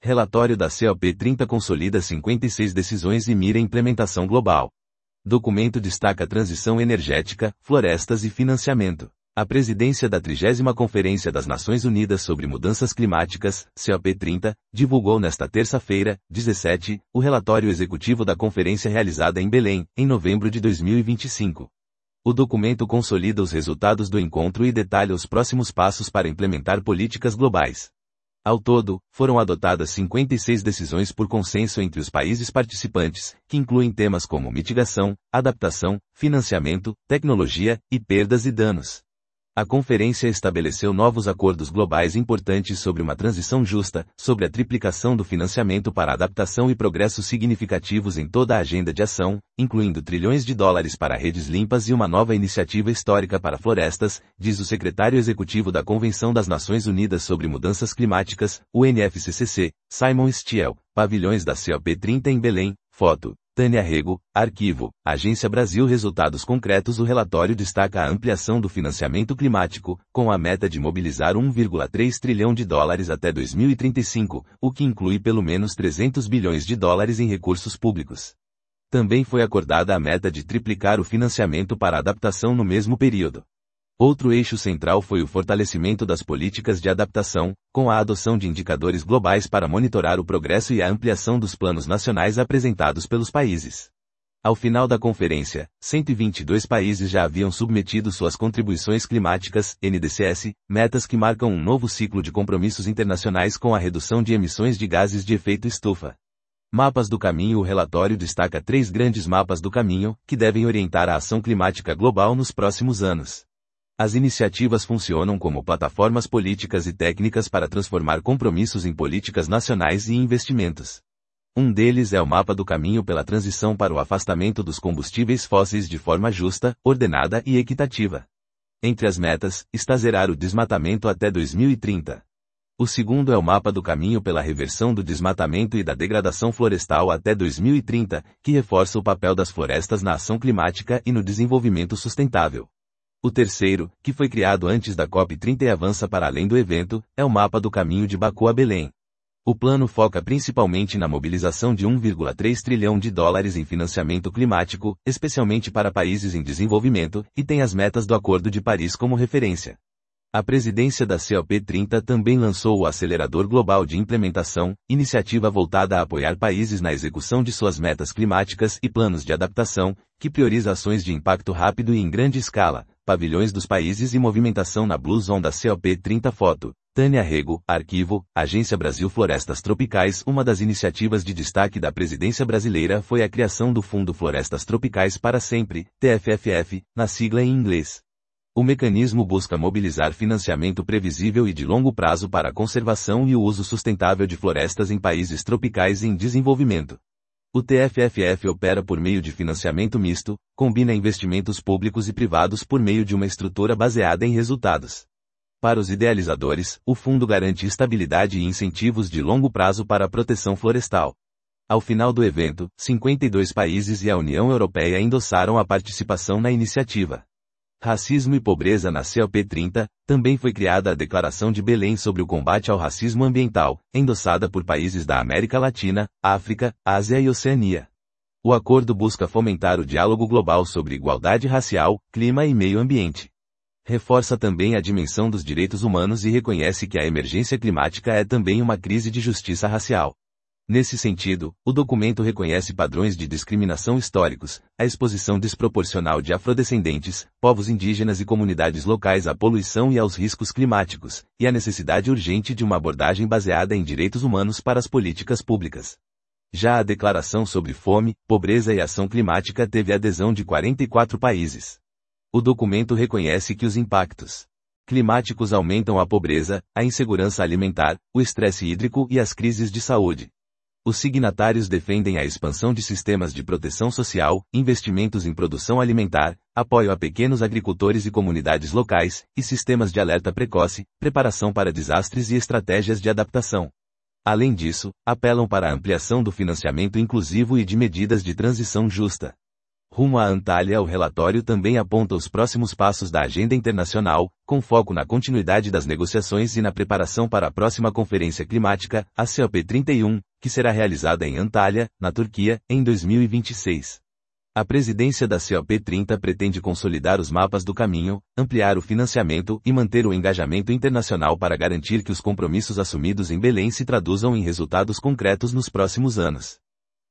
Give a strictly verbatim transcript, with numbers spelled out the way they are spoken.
Relatório da C O P trinta consolida cinquenta e seis decisões e mira implementação global. Documento destaca transição energética, florestas e financiamento. A presidência da trigésima Conferência das Nações Unidas sobre Mudanças Climáticas, C O P trinta, divulgou nesta terça-feira, dezessete, o relatório executivo da conferência realizada em Belém, em novembro de dois mil e vinte e cinco. O documento consolida os resultados do encontro e detalha os próximos passos para implementar políticas globais. Ao todo, foram adotadas cinquenta e seis decisões por consenso entre os países participantes, que incluem temas como mitigação, adaptação, financiamento, tecnologia e perdas e danos. A conferência estabeleceu novos acordos globais importantes sobre uma transição justa, sobre a triplicação do financiamento para adaptação e progressos significativos em toda a agenda de ação, incluindo trilhões de dólares para redes limpas e uma nova iniciativa histórica para florestas, diz o secretário executivo da Convenção das Nações Unidas sobre Mudanças Climáticas, U N F C C C, Simon Stiell. Pavilhões da C O P trinta em Belém, foto. Tânia Rego, Arquivo, Agência Brasil. Resultados concretos. O relatório destaca a ampliação do financiamento climático, com a meta de mobilizar um vírgula três trilhão de dólares até dois mil e trinta e cinco, o que inclui pelo menos trezentos bilhões de dólares em recursos públicos. Também foi acordada a meta de triplicar o financiamento para adaptação no mesmo período. Outro eixo central foi o fortalecimento das políticas de adaptação, com a adoção de indicadores globais para monitorar o progresso e a ampliação dos planos nacionais apresentados pelos países. Ao final da conferência, cento e vinte e dois países já haviam submetido suas contribuições climáticas, N D C S, metas que marcam um novo ciclo de compromissos internacionais com a redução de emissões de gases de efeito estufa. Mapas do caminho. O relatório destaca três grandes mapas do caminho, que devem orientar a ação climática global nos próximos anos. As iniciativas funcionam como plataformas políticas e técnicas para transformar compromissos em políticas nacionais e investimentos. Um deles é o mapa do caminho pela transição para o afastamento dos combustíveis fósseis de forma justa, ordenada e equitativa. Entre as metas, está zerar o desmatamento até dois mil e trinta. O segundo é o mapa do caminho pela reversão do desmatamento e da degradação florestal até dois mil e trinta, que reforça o papel das florestas na ação climática e no desenvolvimento sustentável. O terceiro, que foi criado antes da COP trinta e avança para além do evento, é o mapa do caminho de Baku a Belém. O plano foca principalmente na mobilização de um vírgula três trilhão de dólares em financiamento climático, especialmente para países em desenvolvimento, e tem as metas do Acordo de Paris como referência. A presidência da C O P trinta também lançou o Acelerador Global de Implementação, iniciativa voltada a apoiar países na execução de suas metas climáticas e planos de adaptação, que prioriza ações de impacto rápido e em grande escala. Pavilhões dos países e movimentação na Blue Zone da C O P trinta. Foto. Tânia Rego, Arquivo, Agência Brasil. Florestas Tropicais. Uma das iniciativas de destaque da presidência brasileira foi a criação do Fundo Florestas Tropicais para Sempre, T F F F, na sigla em inglês. O mecanismo busca mobilizar financiamento previsível e de longo prazo para a conservação e o uso sustentável de florestas em países tropicais em desenvolvimento. O T F F F opera por meio de financiamento misto, combina investimentos públicos e privados por meio de uma estrutura baseada em resultados. Para os idealizadores, o fundo garante estabilidade e incentivos de longo prazo para a proteção florestal. Ao final do evento, cinquenta e dois países e a União Europeia endossaram a participação na iniciativa. Racismo e pobreza. Na C O P trinta, também foi criada a Declaração de Belém sobre o combate ao racismo ambiental, endossada por países da América Latina, África, Ásia e Oceania. O acordo busca fomentar o diálogo global sobre igualdade racial, clima e meio ambiente. Reforça também a dimensão dos direitos humanos e reconhece que a emergência climática é também uma crise de justiça racial. Nesse sentido, o documento reconhece padrões de discriminação históricos, a exposição desproporcional de afrodescendentes, povos indígenas e comunidades locais à poluição e aos riscos climáticos, e a necessidade urgente de uma abordagem baseada em direitos humanos para as políticas públicas. Já a Declaração sobre Fome, Pobreza e Ação Climática teve adesão de quarenta e quatro países. O documento reconhece que os impactos climáticos aumentam a pobreza, a insegurança alimentar, o estresse hídrico e as crises de saúde. Os signatários defendem a expansão de sistemas de proteção social, investimentos em produção alimentar, apoio a pequenos agricultores e comunidades locais, e sistemas de alerta precoce, preparação para desastres e estratégias de adaptação. Além disso, apelam para a ampliação do financiamento inclusivo e de medidas de transição justa. Rumo à Antália, o relatório também aponta os próximos passos da agenda internacional, com foco na continuidade das negociações e na preparação para a próxima Conferência Climática, a C O P trinta e um, que será realizada em Antália, na Turquia, em dois mil e vinte e seis. A presidência da C O P trinta pretende consolidar os mapas do caminho, ampliar o financiamento e manter o engajamento internacional para garantir que os compromissos assumidos em Belém se traduzam em resultados concretos nos próximos anos.